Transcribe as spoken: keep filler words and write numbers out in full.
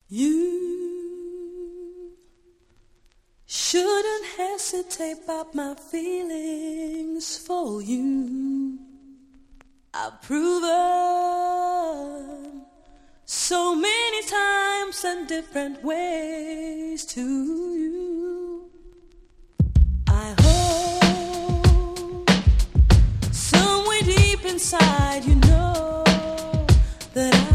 You shouldn't hesitate about my feelings for you. I've proven so many times and different ways to you. I hope somewhere deep inside you know that I